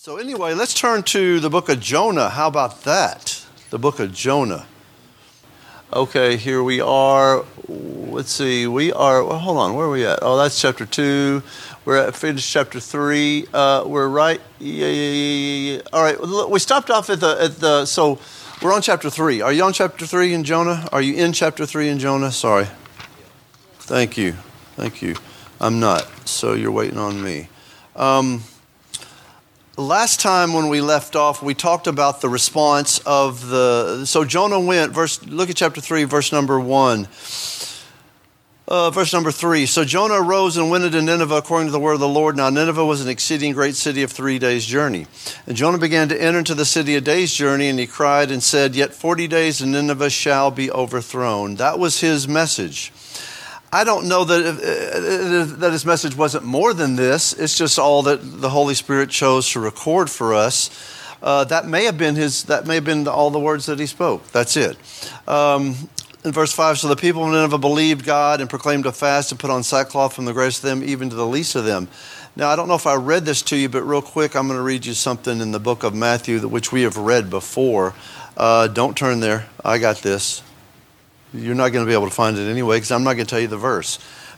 So anyway, let's turn to the book of Jonah. How about that? The book of Jonah. Okay, here we are. Let's see. Hold on. Where are we at? Oh, that's chapter 2. We're at finished chapter 3. We're right. Yeah. All right. We stopped off so we're on chapter 3. Are you on chapter 3 in Jonah? Are you in chapter 3 in Jonah? Sorry. Thank you. I'm not. So you're waiting on me. Last time when we left off, we talked about the response of so Jonah went, look at chapter 3, verse number 1. Verse number 3. So Jonah arose and went into Nineveh according to the word of the Lord. Now Nineveh was an exceeding great city of 3 days' journey. And Jonah began to enter into the city a day's journey, and he cried and said, Yet 40 days and Nineveh shall be overthrown. That was his message. I don't know that his message wasn't more than this. It's just all that the Holy Spirit chose to record for us. That may have been all the words that he spoke. That's it. In verse 5, so the people of Nineveh believed God and proclaimed a fast and put on sackcloth from the greatest of them even to the least of them. Now, I don't know if I read this to you, but real quick, I'm going to read you something in the book of Matthew, which we have read before. Don't turn there. I got this. You're not going to be able to find it anyway because I'm not going to tell you the verse.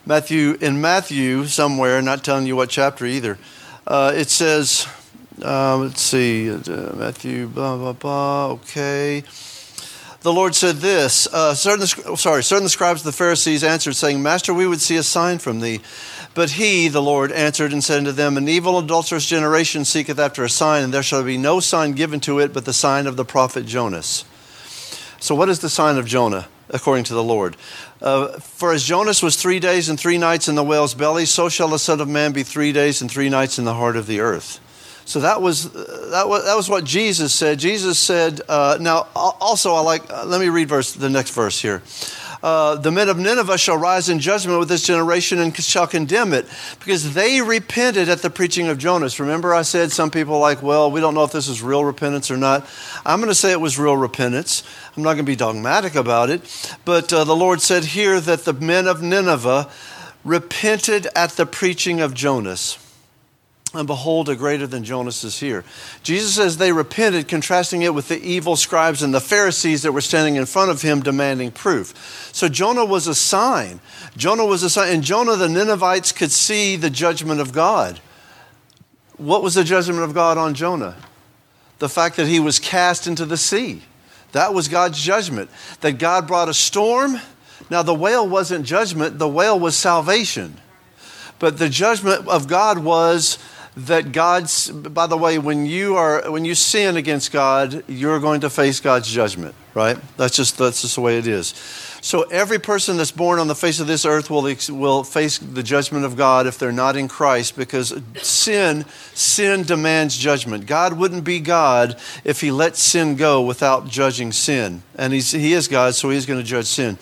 In Matthew somewhere, not telling you what chapter either, it says, let's see, Matthew, blah, blah, blah, okay. The Lord said this, certain scribes of the Pharisees answered, saying, Master, we would see a sign from thee. But he, the Lord, answered and said unto them, An evil adulterous generation seeketh after a sign, and there shall be no sign given to it but the sign of the prophet Jonas. So what is the sign of Jonah? According to the Lord. For as Jonas was 3 days and 3 nights in the whale's belly, so shall the Son of Man be 3 days and 3 nights in the heart of the earth. So that was what Jesus said. Jesus said, now also let me read the next verse here. The men of Nineveh shall rise in judgment with this generation and shall condemn it, because they repented at the preaching of Jonas. Remember I said some people we don't know if this is real repentance or not. I'm going to say it was real repentance. I'm not going to be dogmatic about it. But the Lord said here that the men of Nineveh repented at the preaching of Jonas. And behold, a greater than Jonas is here. Jesus says they repented, contrasting it with the evil scribes and the Pharisees that were standing in front of him demanding proof. So Jonah was a sign. And Jonah, the Ninevites could see the judgment of God. What was the judgment of God on Jonah? The fact that he was cast into the sea. That was God's judgment. That God brought a storm. Now the whale wasn't judgment, the whale was salvation. But the judgment of God was that by the way, when you sin against God, you're going to face God's judgment, right? That's just the way it is. So every person that's born on the face of this earth will face the judgment of God if they're not in Christ, because sin demands judgment. God wouldn't be God if he let sin go without judging sin. And he is God, so he's going to judge sin.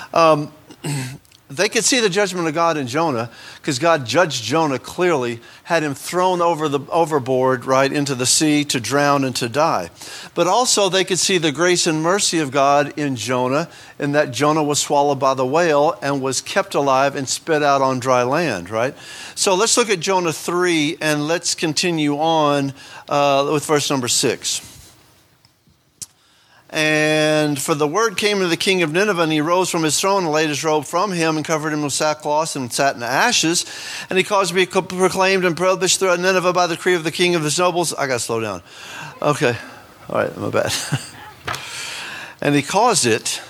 They could see the judgment of God in Jonah because God judged Jonah clearly, had him thrown overboard, right, into the sea to drown and to die. But also they could see the grace and mercy of God in Jonah, in that Jonah was swallowed by the whale and was kept alive and spit out on dry land, right? So let's look at Jonah 3 and let's continue on with verse number 6. And for the word came to the king of Nineveh, and he rose from his throne and laid his robe from him and covered him with sackcloth and sat in ashes. And he caused to be proclaimed and published throughout Nineveh by the decree of the king of his nobles. I got to slow down. Okay. All right. My bad. And he caused it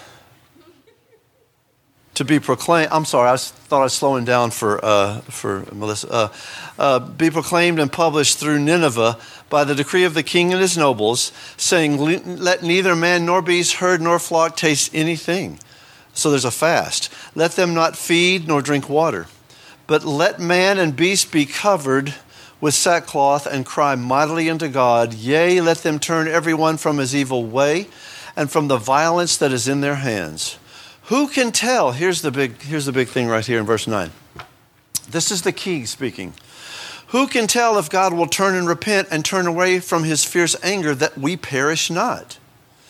to be proclaimed. I'm sorry. I thought I was slowing down for Melissa. Be proclaimed and published through Nineveh by the decree of the king and his nobles, saying, let neither man nor beast, herd nor flock taste anything. So there's a fast. Let them not feed nor drink water. But let man and beast be covered with sackcloth and cry mightily unto God. Yea, let them turn every one from his evil way and from the violence that is in their hands. Who can tell? Here's the big thing right here in verse 9. This is the key speaking. Who can tell if God will turn and repent and turn away from his fierce anger that we perish not?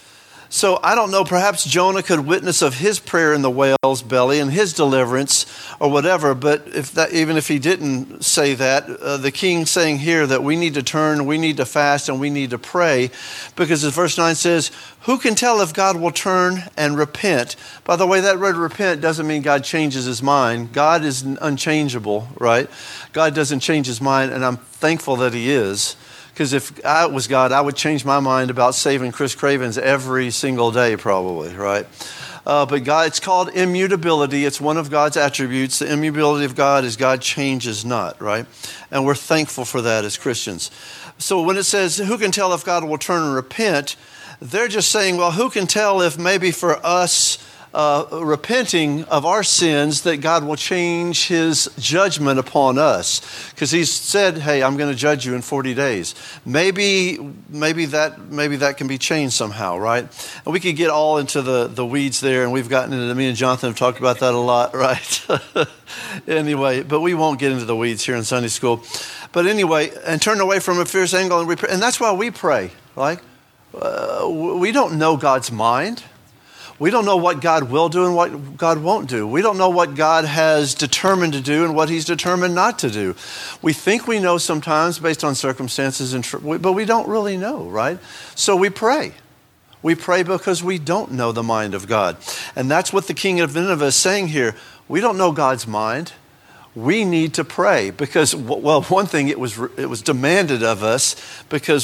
So I don't know, perhaps Jonah could witness of his prayer in the whale's belly and his deliverance or whatever, but even if he didn't say that, the king saying here that we need to turn, we need to fast, and we need to pray, because as verse 9 says, who can tell if God will turn and repent? By the way, that word repent doesn't mean God changes his mind. God is unchangeable, right? God doesn't change his mind, and I'm thankful that he is. Because if I was God, I would change my mind about saving Chris Cravens every single day probably, right? But God, it's called immutability. It's one of God's attributes. The immutability of God is God changes not, right? And we're thankful for that as Christians. So when it says, who can tell if God will turn and repent? They're just saying, well, who can tell if maybe for us repenting of our sins that God will change his judgment upon us, because he's said, hey, I'm going to judge you in 40 days. Maybe that can be changed somehow, right? And we could get all into the weeds there, and we've gotten into, me and Jonathan have talked about that a lot, right? Anyway, but we won't get into the weeds here in Sunday school. But anyway, and turn away from a fierce anger, and that's why we pray. Like, we don't know God's mind. We don't know what God will do and what God won't do. We don't know what God has determined to do and what he's determined not to do. We think we know sometimes based on circumstances, but we don't really know, right? So we pray. We pray because we don't know the mind of God. And that's what the king of Nineveh is saying here. We don't know God's mind. We need to pray because, well, one thing, it was demanded of us, because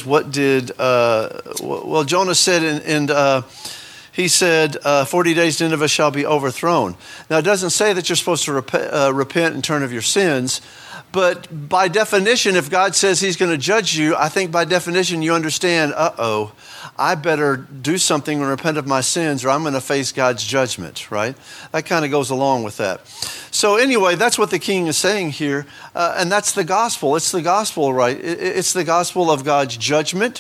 Jonah said he said, 40 days Nineveh shall be overthrown. Now, it doesn't say that you're supposed to repent and turn of your sins, but by definition, if God says he's going to judge you, I think by definition you understand, I better do something and repent of my sins, or I'm going to face God's judgment, right? That kind of goes along with that. So anyway, that's what the king is saying here, and that's the gospel. It's the gospel, right? It's the gospel of God's judgment,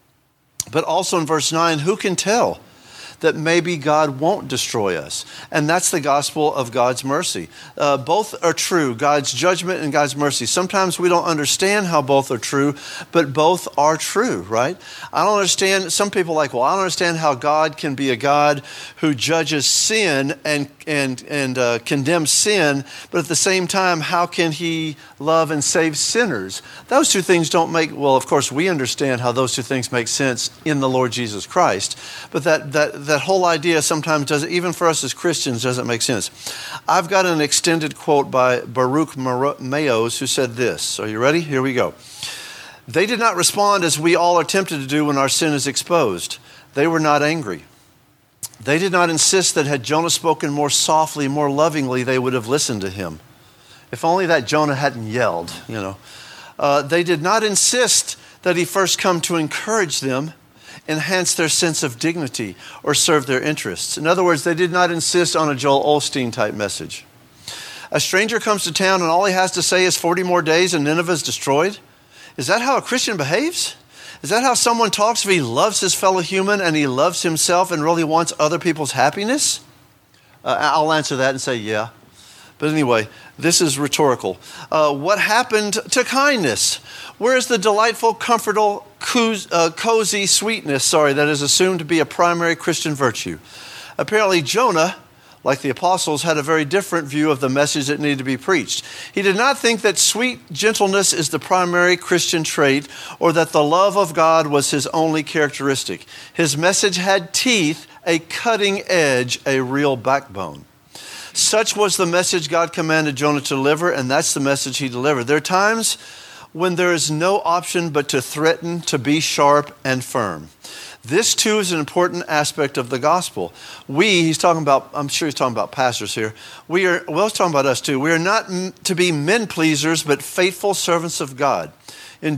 but also in verse 9, who can tell that maybe God won't destroy us? And that's the gospel of God's mercy. Both are true, God's judgment and God's mercy. Sometimes we don't understand how both are true, but both are true, right? I don't understand, some people are like, well, I don't understand how God can be a God who judges sin and condemns sin, but at the same time, how can he love and save sinners? Those two things don't make, well, of course, we understand how those two things make sense in the Lord Jesus Christ, but that whole idea sometimes doesn't, even for us as Christians, doesn't make sense. I've got an extended quote by Baruch Mayos who said this. Are you ready? Here we go. They did not respond as we all are tempted to do when our sin is exposed. They were not angry. They did not insist that had Jonah spoken more softly, more lovingly, they would have listened to him. If only that Jonah hadn't yelled, you know. They did not insist that he first come to encourage them, enhance their sense of dignity, or serve their interests. In other words, they did not insist on a Joel Osteen type message. A stranger comes to town and all he has to say is 40 more days and Nineveh is destroyed? Is that how a Christian behaves? Is that how someone talks if he loves his fellow human and he loves himself and really wants other people's happiness? I'll answer that and say, yeah. But anyway, this is rhetorical. What happened to kindness? Where is the delightful, comfortable, cozy sweetness, that is assumed to be a primary Christian virtue? Apparently Jonah, like the apostles, had a very different view of the message that needed to be preached. He did not think that sweet gentleness is the primary Christian trait or that the love of God was his only characteristic. His message had teeth, a cutting edge, a real backbone. Such was the message God commanded Jonah to deliver, and that's the message he delivered. There are times when there is no option but to threaten, to be sharp and firm. This too is an important aspect of the gospel. He's talking about, I'm sure he's talking about pastors here. He's talking about us too. We are not to be men pleasers, but faithful servants of God. In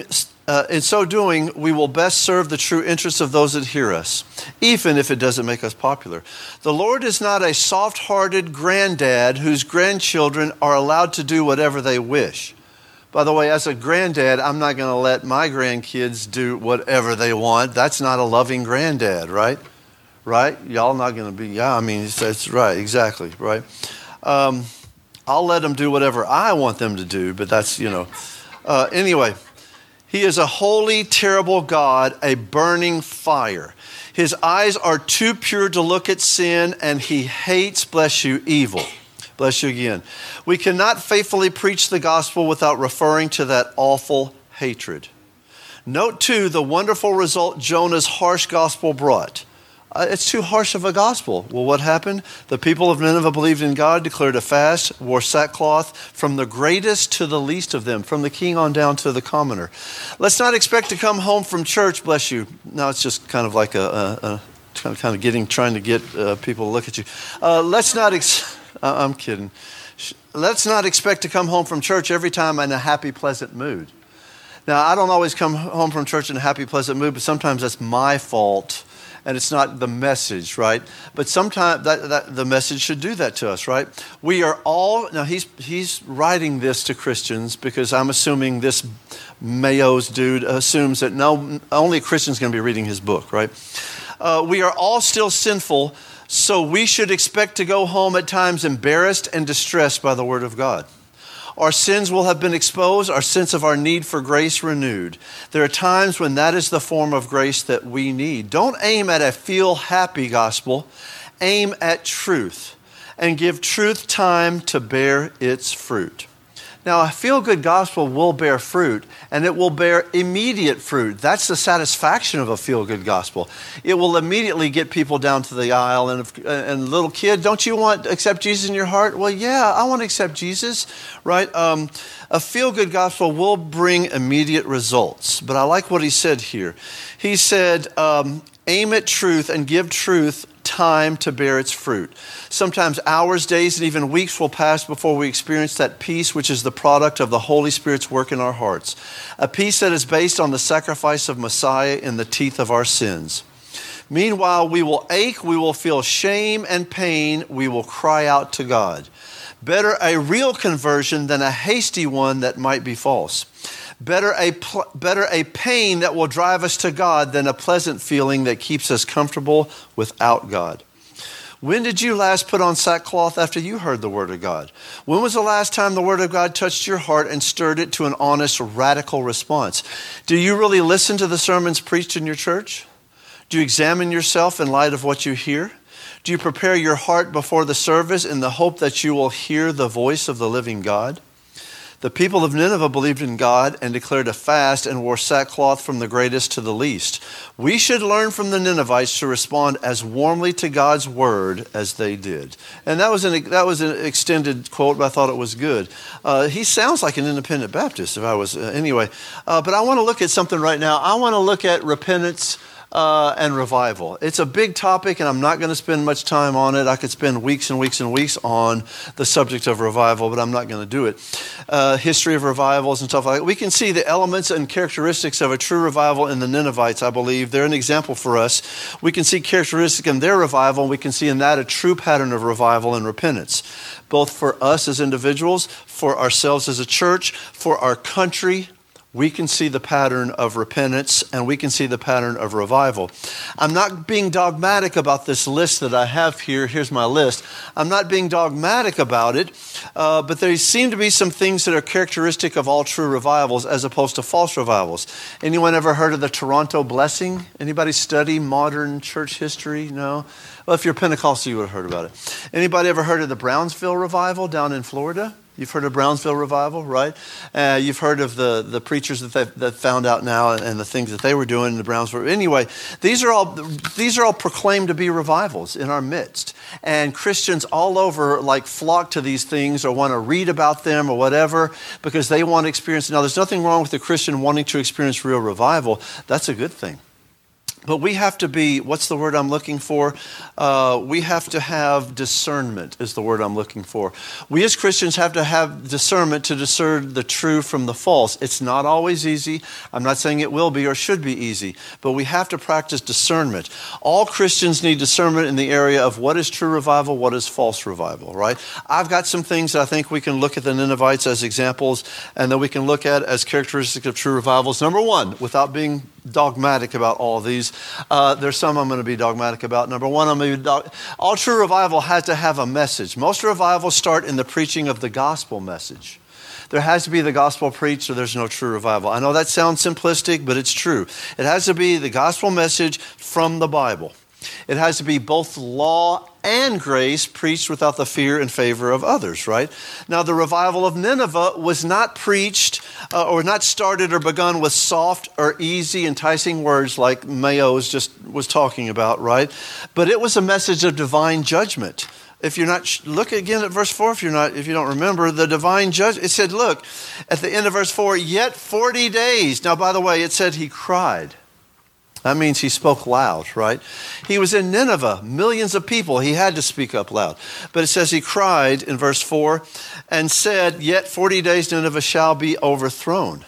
so doing, we will best serve the true interests of those that hear us, even if it doesn't make us popular. The Lord is not a soft-hearted granddad whose grandchildren are allowed to do whatever they wish. By the way, as a granddad, I'm not going to let my grandkids do whatever they want. That's not a loving granddad, right? Right? Y'all not going to be, that's right, exactly, right? I'll let them do whatever I want them to do, but that's, anyway. He is a holy, terrible God, a burning fire. His eyes are too pure to look at sin, and he hates, bless you, evil. Bless you again. We cannot faithfully preach the gospel without referring to that awful hatred. Note, too, the wonderful result Jonah's harsh gospel brought. It's too harsh of a gospel. Well, what happened? The people of Nineveh believed in God, declared a fast, wore sackcloth, from the greatest to the least of them, from the king on down to the commoner. Let's not expect to come home from church, bless you. Now it's just kind of like trying to get people to look at you. I'm kidding. Let's not expect to come home from church every time in a happy, pleasant mood. Now, I don't always come home from church in a happy, pleasant mood, but sometimes that's my fault. And it's not the message, right? But sometimes the message should do that to us, right? We are all, now he's writing this to Christians because I'm assuming this Mayo's dude assumes that only a Christian's going to be reading his book, right? We are all still sinful, so we should expect to go home at times embarrassed and distressed by the word of God. Our sins will have been exposed, our sense of our need for grace renewed. There are times when that is the form of grace that we need. Don't aim at a feel-happy gospel. Aim at truth and give truth time to bear its fruit. Now, a feel-good gospel will bear fruit, and it will bear immediate fruit. That's the satisfaction of a feel-good gospel. It will immediately get people down to the aisle. And little kid, don't you want to accept Jesus in your heart? Well, yeah, I want to accept Jesus, right? A feel-good gospel will bring immediate results. But I like what he said here. He said, aim at truth and give truth time to bear its fruit. Sometimes hours, days, and even weeks will pass before we experience that peace which is the product of the Holy Spirit's work in our hearts. A peace that is based on the sacrifice of Messiah in the teeth of our sins. Meanwhile, we will ache, we will feel shame and pain, we will cry out to God. Better a real conversion than a hasty one that might be false. Better a pain that will drive us to God than a pleasant feeling that keeps us comfortable without God. When did you last put on sackcloth after you heard the word of God? When was the last time the word of God touched your heart and stirred it to an honest, radical response? Do you really listen to the sermons preached in your church? Do you examine yourself in light of what you hear? Do you prepare your heart before the service in the hope that you will hear the voice of the living God? The people of Nineveh believed in God and declared a fast and wore sackcloth from the greatest to the least. We should learn from the Ninevites to respond as warmly to God's word as they did. And that was an extended quote, but I thought it was good. He sounds like an independent Baptist if I was, anyway. But I want to look at something right now. I want to look at repentance and revival. It's a big topic, and I'm not going to spend much time on it. I could spend weeks and weeks and weeks on the subject of revival, but I'm not going to do it. History of revivals and stuff like that. We can see the elements and characteristics of a true revival in the Ninevites, I believe. They're an example for us. We can see characteristics in their revival, and we can see in that a true pattern of revival and repentance, both for us as individuals, for ourselves as a church, for our country. We can see the pattern of repentance and we can see the pattern of revival. I'm not being dogmatic about this list that I have here. Here's my list. I'm not being dogmatic about it, but there seem to be some things that are characteristic of all true revivals as opposed to false revivals. Anyone ever heard of the Toronto Blessing? Anybody study modern church history? No? Well, if you're Pentecostal, you would have heard about it. Anybody ever heard of the Brownsville Revival down in Florida? You've heard of Brownsville Revival, right? You've heard of the preachers that found out now and the things that they were doing in the Brownsville. Anyway, these are all proclaimed to be revivals in our midst. And Christians all over flock to these things or want to read about them or whatever because they want to experience. Now, there's nothing wrong with a Christian wanting to experience real revival. That's a good thing. But we have to be, what's the word I'm looking for? We have to have discernment is the word I'm looking for. We as Christians have to have discernment to discern the true from the false. It's not always easy. I'm not saying it will be or should be easy, but we have to practice discernment. All Christians need discernment in the area of what is true revival, what is false revival, right? I've got some things that I think we can look at the Ninevites as examples and that we can look at as characteristics of true revivals. Number one, without being dogmatic about all of these. There's some I'm going to be dogmatic about. Number one, all true revival has to have a message. Most revivals start in the preaching of the gospel message. There has to be the gospel preached or there's no true revival. I know that sounds simplistic, but it's true. It has to be the gospel message from the Bible. It has to be both law and grace preached without the fear and favor of others, right? Now, the revival of Nineveh was not preached or not started or begun with soft or easy, enticing words like Mayo was talking about, right? But it was a message of divine judgment. If you're not, look again at verse 4, if you don't remember, the divine judgment. It said, look, at the end of verse 4, yet 40 days. Now, by the way, it said he cried. That means he spoke loud, right? He was in Nineveh, millions of people. He had to speak up loud. But it says he cried in verse 4 and said, yet 40 days Nineveh shall be overthrown.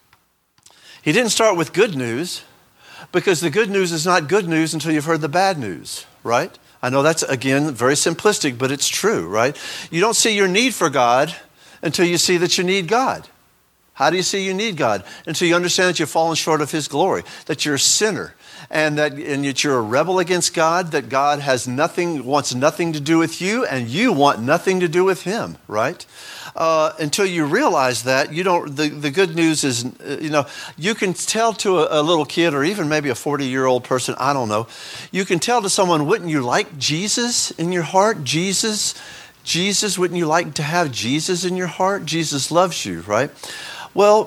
He didn't start with good news because the good news is not good news until you've heard the bad news, right? I know that's, again, very simplistic, but it's true, right? You don't see your need for God until you see that you need God. How do you see you need God? Until you understand that you've fallen short of his glory, that you're a sinner, and that you're a rebel against God, that God wants nothing to do with you, and you want nothing to do with him, right? Until you realize that, the good news is, you can tell to a little kid or even maybe a 40-year-old person, I don't know, you can tell to someone, wouldn't you like Jesus in your heart? Jesus, wouldn't you like to have Jesus in your heart? Jesus loves you, right? Well,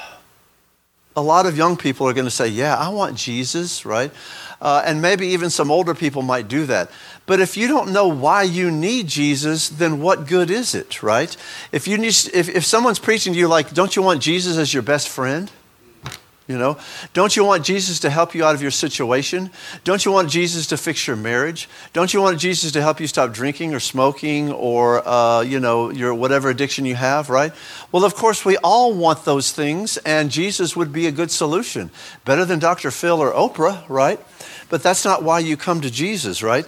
a lot of young people are going to say, yeah, I want Jesus, right? And maybe even some older people might do that. But if you don't know why you need Jesus, then what good is it, right? If someone's preaching to you like, don't you want Jesus as your best friend? Don't you want Jesus to help you out of your situation? Don't you want Jesus to fix your marriage? Don't you want Jesus to help you stop drinking or smoking or, your whatever addiction you have, right? Well, of course, we all want those things, and Jesus would be a good solution. Better than Dr. Phil or Oprah, right? But that's not why you come to Jesus, right?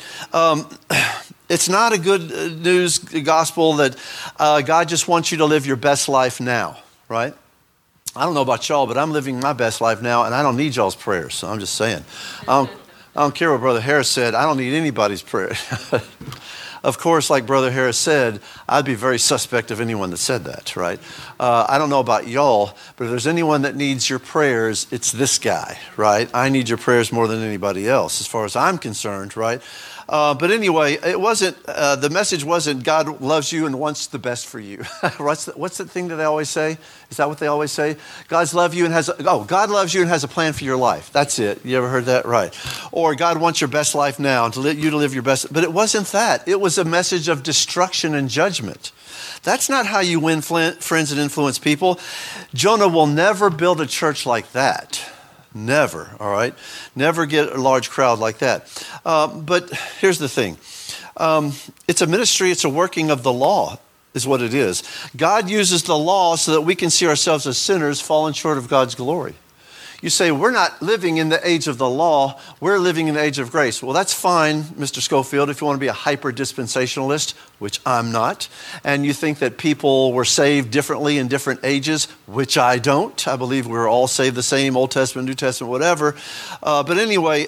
It's not a good news gospel that God just wants you to live your best life now, right? I don't know about y'all, but I'm living my best life now, and I don't need y'all's prayers. So I'm just saying. I don't care what Brother Harris said. I don't need anybody's prayer. Of course, like Brother Harris said, I'd be very suspect of anyone that said that, right? I don't know about y'all, but if there's anyone that needs your prayers, it's this guy, right? I need your prayers more than anybody else, as far as I'm concerned, right? But anyway, it wasn't. The message wasn't God loves you and wants the best for you. What's the thing that they always say? Is that what they always say? God loves you and has a plan for your life. That's it. You ever heard that? Right. Or God wants your best life now and you to live your best. But it wasn't that. It was a message of destruction and judgment. That's not how you win friends and influence people. Jonah will never build a church like that. Never, all right? Never get a large crowd like that. But here's the thing. It's a ministry, it's a working of the law is what it is. God uses the law so that we can see ourselves as sinners falling short of God's glory. You say, we're not living in the age of the law, we're living in the age of grace. Well, that's fine, Mr. Schofield, if you want to be a hyper-dispensationalist, which I'm not, and you think that people were saved differently in different ages, which I don't. I believe we're all saved the same, Old Testament, New Testament, whatever. But anyway,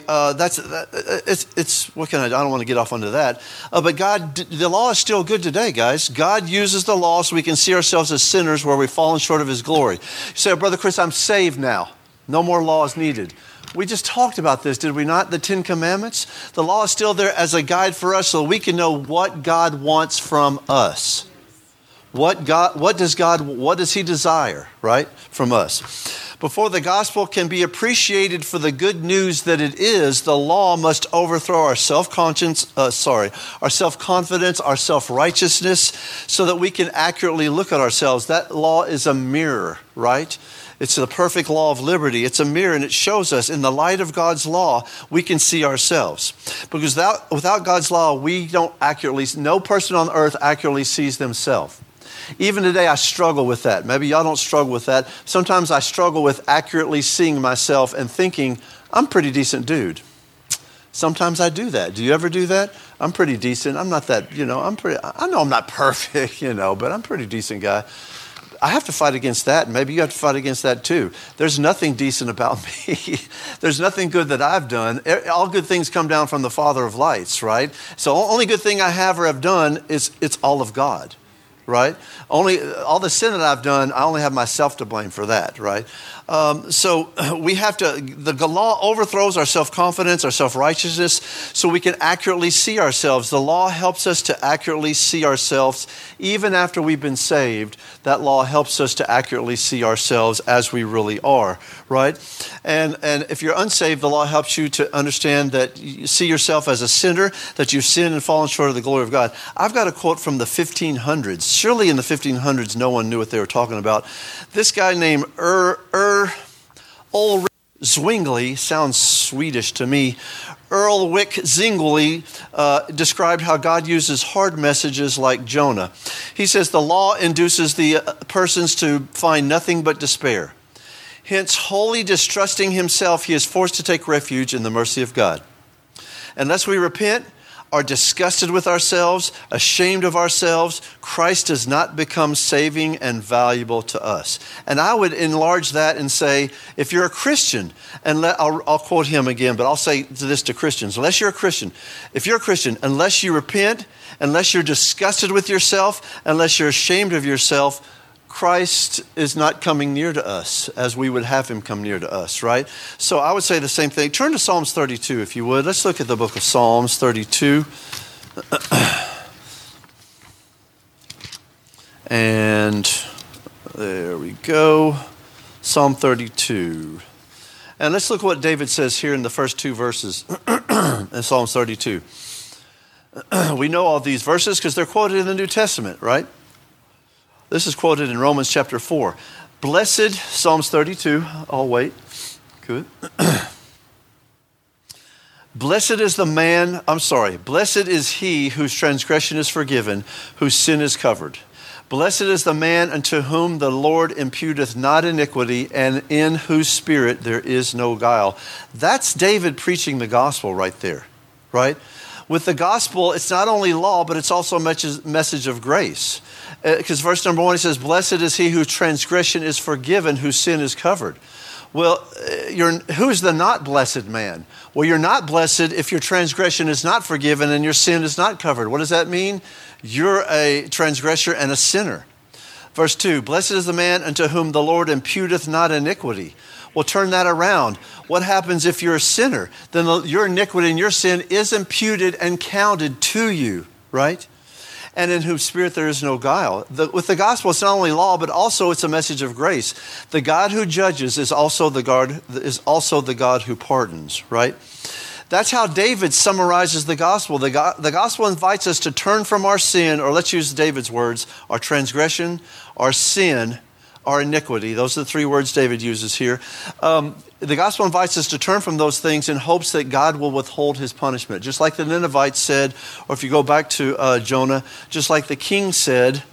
it's what can I don't want to get off onto that. But the law is still good today, guys. God uses the law so we can see ourselves as sinners where we've fallen short of his glory. You say, Brother Chris, I'm saved now. No more law is needed. We just talked about this, did we not? The Ten Commandments. The law is still there as a guide for us so we can know what God wants from us. What does he desire, right, from us? Before the gospel can be appreciated for the good news that it is, the law must overthrow our self-confidence, our self-righteousness, so that we can accurately look at ourselves. That law is a mirror, right? It's the perfect law of liberty. It's a mirror, and it shows us in the light of God's law, we can see ourselves. Because without God's law, no person on earth accurately sees themselves. Even today, I struggle with that. Maybe y'all don't struggle with that. Sometimes I struggle with accurately seeing myself and thinking, I'm a pretty decent dude. Sometimes I do that. Do you ever do that? I'm pretty decent. I'm not that, I know I'm not perfect, but I'm a pretty decent guy. I have to fight against that. Maybe you have to fight against that too. There's nothing decent about me. There's nothing good that I've done. All good things come down from the Father of lights, right? So only good thing I have or have done is it's all of God. right? Only all the sin that I've done, I only have myself to blame for that, right? So we have to, the law overthrows our self-confidence, our self-righteousness, so we can accurately see ourselves. The law helps us to accurately see ourselves. Even after we've been saved, that law helps us to accurately see ourselves as we really are, right? And if you're unsaved, the law helps you to understand that you see yourself as a sinner, that you've sinned and fallen short of the glory of God. I've got a quote from the 1500s. Surely in the 1500s, no one knew what they were talking about. This guy named Ulrich Zwingli, sounds Swedish to me. Ulrich Zwingli described how God uses hard messages like Jonah. He says the law induces the persons to find nothing but despair. Hence, wholly distrusting himself, he is forced to take refuge in the mercy of God. Unless we repent, are disgusted with ourselves, ashamed of ourselves, Christ does not become saving and valuable to us. And I would enlarge that and say, if you're a Christian, and I'll quote him again, but I'll say this to Christians, unless you're a Christian, if you're a Christian, unless you repent, unless you're disgusted with yourself, unless you're ashamed of yourself, Christ is not coming near to us as we would have him come near to us, right? So I would say the same thing. Turn to Psalms 32, if you would. Let's look at the book of Psalms 32. And there we go. Psalm 32. And let's look at what David says here in the first two verses in Psalms 32. We know all these verses because they're quoted in the New Testament, right? This is quoted in Romans chapter 4. Blessed, Psalms 32, I'll wait. Good. Blessed is he whose transgression is forgiven, whose sin is covered. Blessed is the man unto whom the Lord imputeth not iniquity, and in whose spirit there is no guile. That's David preaching the gospel right there, right? With the gospel, it's not only law, but it's also a message of grace. Because verse number 1, he says, blessed is he whose transgression is forgiven, whose sin is covered. Well, who's the not blessed man? Well, you're not blessed if your transgression is not forgiven and your sin is not covered. What does that mean? You're a transgressor and a sinner. Verse 2, blessed is the man unto whom the Lord imputeth not iniquity. Well, turn that around. What happens if you're a sinner? Then your iniquity and your sin is imputed and counted to you, right? And in whose spirit there is no guile. With the gospel, it's not only law, but also it's a message of grace. The God who judges is also the God who pardons, right? That's how David summarizes the gospel. The gospel invites us to turn from our sin, or let's use David's words, our transgression, our sin, our iniquity. Those are the three words David uses here. The gospel invites us to turn from those things in hopes that God will withhold his punishment. Just like the Ninevites said, or if you go back to Jonah, just like the king said,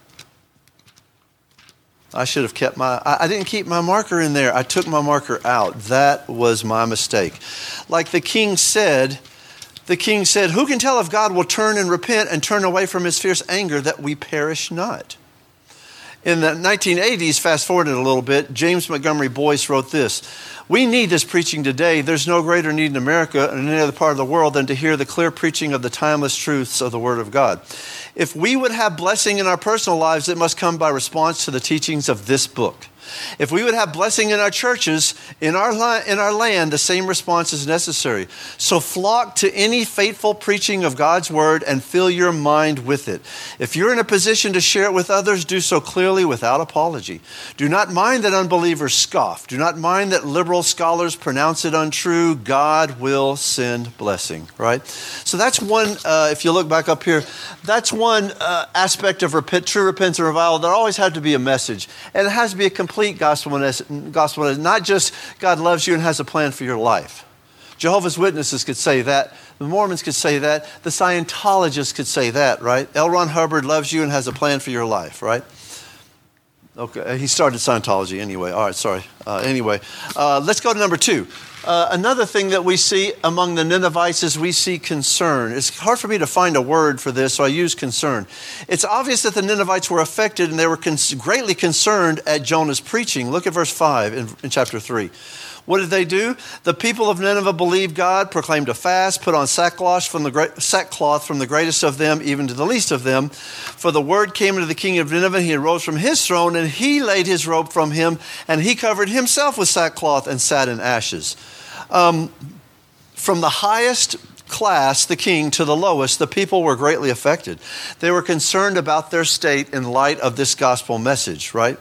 I should have kept I didn't keep my marker in there. I took my marker out. That was my mistake. Like the king said, who can tell if God will turn and repent and turn away from his fierce anger that we perish not? In the 1980s, fast forwarded a little bit, James Montgomery Boyce wrote this: we need this preaching today. There's no greater need in America and in any other part of the world than to hear the clear preaching of the timeless truths of the Word of God. If we would have blessing in our personal lives, it must come by response to the teachings of this book. If we would have blessing in our churches, in our land, the same response is necessary. So flock to any faithful preaching of God's word and fill your mind with it. If you're in a position to share it with others, do so clearly without apology. Do not mind that unbelievers scoff. Do not mind that liberal scholars pronounce it untrue. God will send blessing, right? So that's one, if you look back up here, that's one aspect of true repentance and revival. There always has to be a message. And it has to be a complete gospel message, not just God loves you and has a plan for your life. Jehovah's Witnesses could say that. The Mormons could say that. The Scientologists could say that, right? L. Ron Hubbard loves you and has a plan for your life, right? Okay, he started Scientology anyway. All right, sorry. Let's go to number 2. Another thing that we see among the Ninevites is we see concern. It's hard for me to find a word for this, so I use concern. It's obvious that the Ninevites were affected and they were greatly concerned at Jonah's preaching. Look at verse 5 in chapter 3. What did they do? The people of Nineveh believed God, proclaimed a fast, put on sackcloth from the greatest of them even to the least of them. For the word came to the king of Nineveh, he arose from his throne, and he laid his robe from him, and he covered himself with sackcloth and sat in ashes. From the highest class, the king, to the lowest, the people were greatly affected. They were concerned about their state in light of this gospel message, right?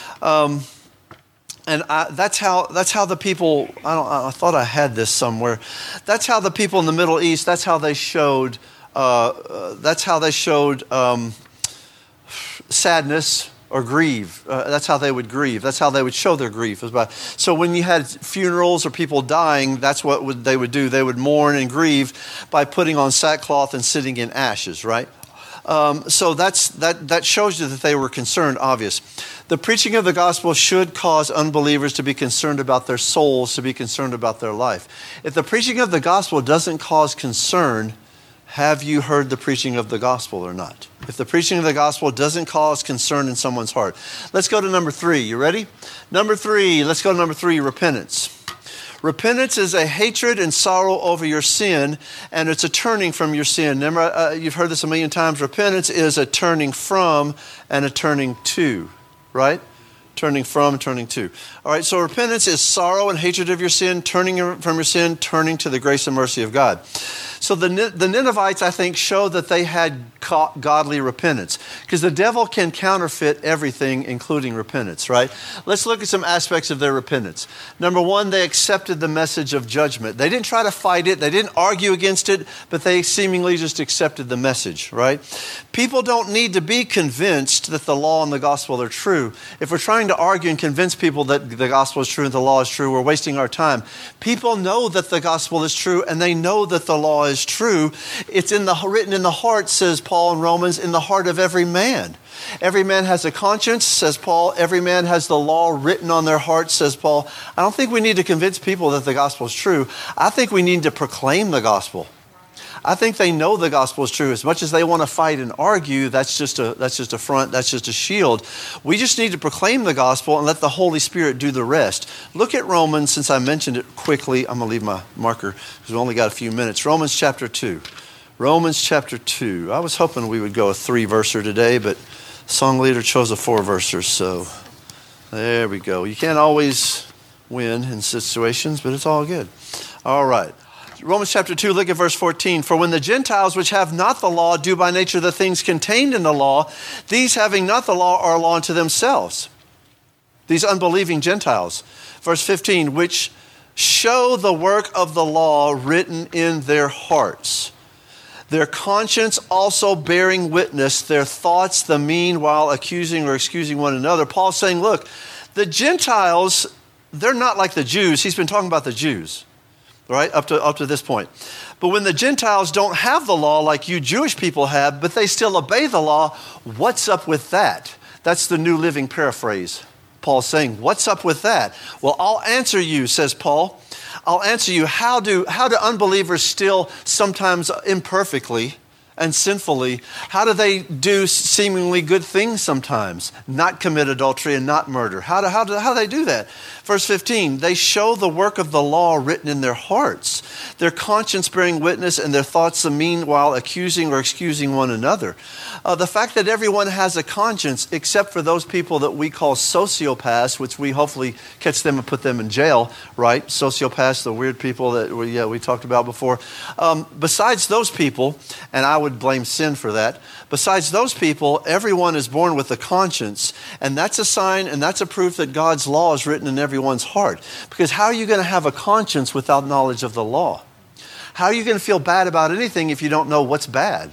That's how the people. I thought I had this somewhere. That's how the people in the Middle East. That's how they showed. Sadness or grieve. That's how they would grieve. That's how they would show their grief. So when you had funerals or people dying, that's what they would do. They would mourn and grieve by putting on sackcloth and sitting in ashes, right? So that shows you that they were concerned, obvious. The preaching of the gospel should cause unbelievers to be concerned about their souls, to be concerned about their life. If the preaching of the gospel doesn't cause concern, have you heard the preaching of the gospel or not? If the preaching of the gospel doesn't cause concern in someone's heart. Let's go to number 3. You ready? Let's go to number 3, repentance. Repentance is a hatred and sorrow over your sin, and it's a turning from your sin. Remember, you've heard this a million times. Repentance is a turning from and a turning to, right? Turning from, turning to. All right, so repentance is sorrow and hatred of your sin, turning from your sin, turning to the grace and mercy of God. So the Ninevites, I think, show that they had godly repentance, because the devil can counterfeit everything, including repentance, right? Let's look at some aspects of their repentance. Number 1, they accepted the message of judgment. They didn't try to fight it. They didn't argue against it, but they seemingly just accepted the message, right? People don't need to be convinced that the law and the gospel are true. If we're trying to argue and convince people that the gospel is true and the law is true, we're wasting our time. People know that the gospel is true, and they know that the law is true. It's written in the heart, says Paul in Romans, in the heart of every man. Every man has a conscience, says Paul. Every man has the law written on their heart, says Paul. I don't think we need to convince people that the gospel is true. I think we need to proclaim the gospel. I think they know the gospel is true. As much as they want to fight and argue, that's just a front, that's just a shield. We just need to proclaim the gospel and let the Holy Spirit do the rest. Look at Romans, since I mentioned it quickly. I'm going to leave my marker because we've only got a few minutes. Romans chapter 2. Romans chapter 2. I was hoping we would go a 3-verser today, but song leader chose a 4-verser, so there we go. You can't always win in situations, but it's all good. All right. Romans chapter 2, look at verse 14. For when the Gentiles which have not the law do by nature the things contained in the law, these having not the law are a law unto themselves. These unbelieving Gentiles. Verse 15, which show the work of the law written in their hearts. Their conscience also bearing witness, their thoughts the meanwhile accusing or excusing one another. Paul's saying, look, the Gentiles, they're not like the Jews. He's been talking about the Jews. Right, up to this point. But when the Gentiles don't have the law like you Jewish people have, but they still obey the law, what's up with that? That's the New Living Paraphrase. Paul's saying, what's up with that? Well, I'll answer you, says Paul. I'll answer you. How do unbelievers still sometimes imperfectly and sinfully, how do they do seemingly good things sometimes? Not commit adultery and not murder. How do they do that? Verse 15, they show the work of the law written in their hearts, their conscience bearing witness and their thoughts the meanwhile accusing or excusing one another. The fact that everyone has a conscience except for those people that we call sociopaths, which we hopefully catch them and put them in jail, right? Sociopaths, the weird people that we talked about before. Besides those people, and I would blame sin for that. Besides those people, everyone is born with a conscience, and that's a sign and that's a proof that God's law is written in everyone's heart. Because how are you going to have a conscience without knowledge of the law? How are you going to feel bad about anything if you don't know what's bad?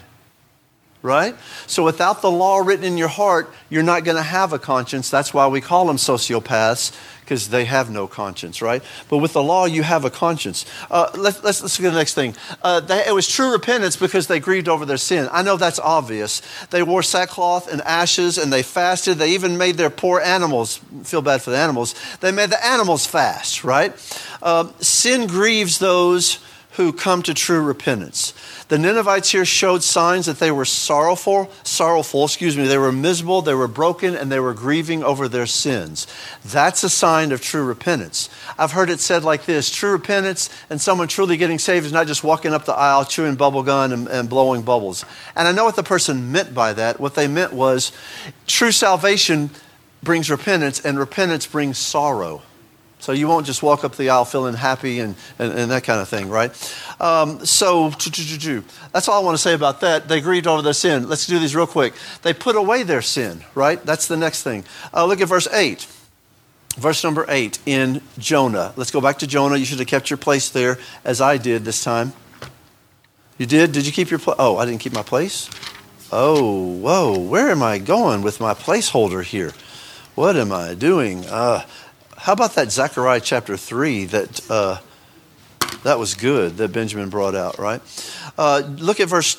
Right? So without the law written in your heart, you're not going to have a conscience. That's why we call them sociopaths, because they have no conscience, right? But with the law, you have a conscience. Let's look at the next thing. It was true repentance because they grieved over their sin. I know that's obvious. They wore sackcloth and ashes, and they fasted. They even made their poor animals, feel bad for the animals, they made the animals fast, right? Sin grieves those who come to true repentance. The Ninevites here showed signs that they were sorrowful, they were miserable, they were broken, and they were grieving over their sins. That's a sign of true repentance. I've heard it said like this: true repentance and someone truly getting saved is not just walking up the aisle, chewing bubble gum and blowing bubbles. And I know what the person meant by that. What they meant was true salvation brings repentance, and repentance brings sorrow. So you won't just walk up the aisle feeling happy and that kind of thing, right? That's all I want to say about that. They grieved over their sin. Let's do these real quick. They put away their sin, right? That's the next thing. Look at verse 8. Verse number 8 in Jonah. Let's go back to Jonah. You should have kept your place there as I did this time. You did? Did you keep your place? Oh, I didn't keep my place? Oh, whoa. Where am I going with my placeholder here? What am I doing? How about that Zechariah chapter 3 that was good that Benjamin brought out, right? Look at verse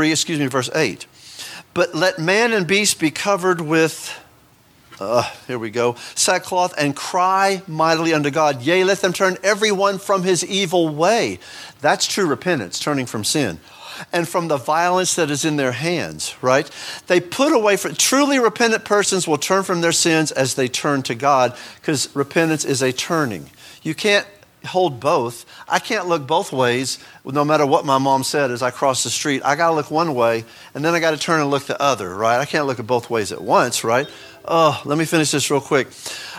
8. But let man and beast be covered with, here we go, sackcloth, and cry mightily unto God. Yea, let them turn every one from his evil way. That's true repentance, turning from sin. And from the violence that is in their hands, right? They put away, truly repentant persons will turn from their sins as they turn to God, because repentance is a turning. You can't hold both. I can't look both ways, no matter what my mom said as I cross the street. I got to look one way, and then I got to turn and look the other, right? I can't look at both ways at once, right? Let me finish this real quick.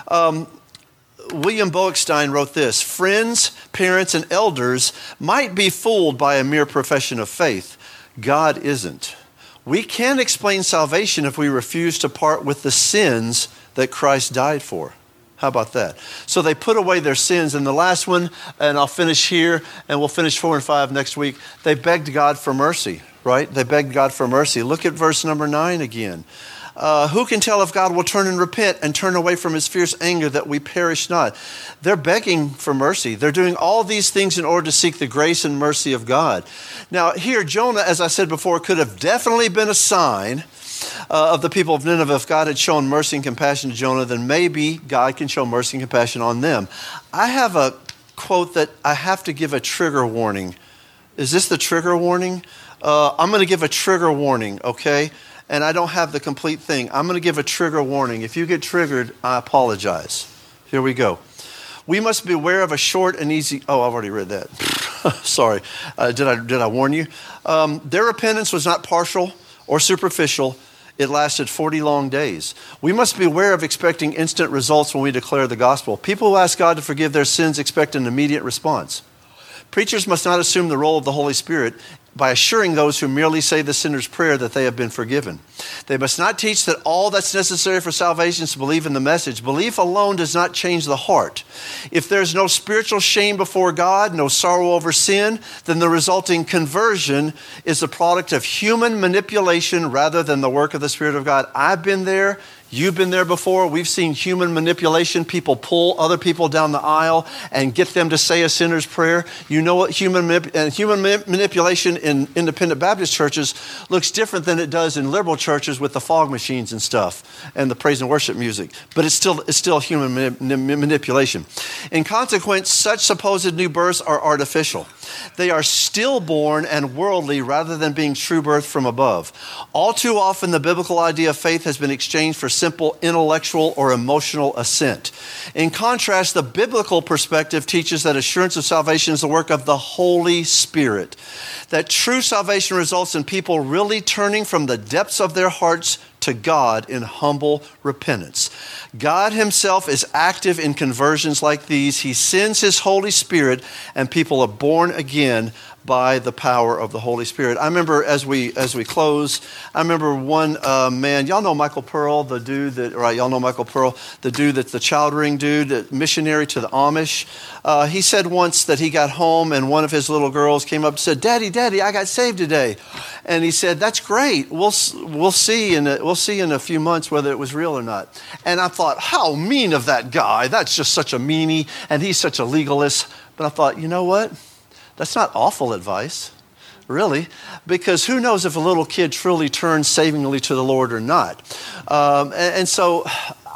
William Boeckstein wrote this: friends, parents, and elders might be fooled by a mere profession of faith. God isn't. We can't explain salvation if we refuse to part with the sins that Christ died for. How about that? So they put away their sins. And the last one, and I'll finish here, and we'll finish 4 and 5 next week. They begged God for mercy, right? They begged God for mercy. Look at verse number 9 again. Who can tell if God will turn and repent and turn away from his fierce anger that we perish not? They're begging for mercy. They're doing all these things in order to seek the grace and mercy of God. Now here, Jonah, as I said before, could have definitely been a sign of the people of Nineveh. If God had shown mercy and compassion to Jonah, then maybe God can show mercy and compassion on them. I have a quote that I have to give a trigger warning. Is this the trigger warning? I'm going to give a trigger warning, okay? And I don't have the complete thing. I'm going to give a trigger warning. If you get triggered, I apologize. Here we go. We must beware of a short and easy... Oh, I've already read that. Sorry. Did I warn you? Their repentance was not partial or superficial. It lasted 40 long days. We must beware of expecting instant results when we declare the gospel. People who ask God to forgive their sins expect an immediate response. Preachers must not assume the role of the Holy Spirit by assuring those who merely say the sinner's prayer that they have been forgiven. They must not teach that all that's necessary for salvation is to believe in the message. Belief alone does not change the heart. If there's no spiritual shame before God, no sorrow over sin, then the resulting conversion is the product of human manipulation rather than the work of the Spirit of God. I've been there. You've been there before. We've seen human manipulation. People pull other people down the aisle and get them to say a sinner's prayer. You know what human manipulation in independent Baptist churches looks different than it does in liberal churches with the fog machines and stuff and the praise and worship music. But it's still human manipulation. In consequence, such supposed new births are artificial. They are stillborn and worldly rather than being true birth from above. All too often, the biblical idea of faith has been exchanged for simple intellectual or emotional assent. In contrast, the biblical perspective teaches that assurance of salvation is the work of the Holy Spirit. That true salvation results in people really turning from the depths of their hearts to God in humble repentance. God himself is active in conversions like these. He sends his Holy Spirit and people are born again by the power of the Holy Spirit. I remember as we close, I remember one man, y'all know Michael Pearl, the dude that, right, y'all know Michael Pearl, the dude that's the child ring dude, the missionary to the Amish. He said once that he got home and one of his little girls came up and said, Daddy, I got saved today. And he said, that's great. We'll see in a few months whether it was real or not. And I thought, how mean of that guy. That's just such a meanie and he's such a legalist. But I thought, you know what? That's not awful advice, really, because who knows if a little kid truly turns savingly to the Lord or not. And so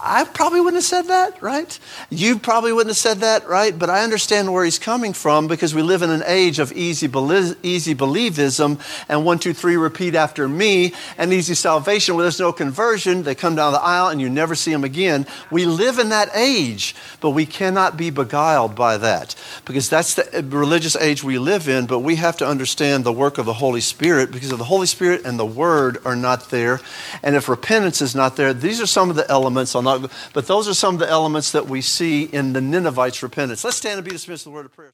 I probably wouldn't have said that, right? You probably wouldn't have said that, right? But I understand where he's coming from because we live in an age of easy believism and 1, 2, 3 repeat after me and easy salvation where there's no conversion. They come down the aisle and you never see them again. We live in that age, but we cannot be beguiled by that because that's the religious age we live in. But we have to understand the work of the Holy Spirit because if the Holy Spirit and the Word are not there, and if repentance is not there, these are some of the elements. But those are some of the elements that we see in the Ninevites' repentance. Let's stand and be dismissed with the word of prayer.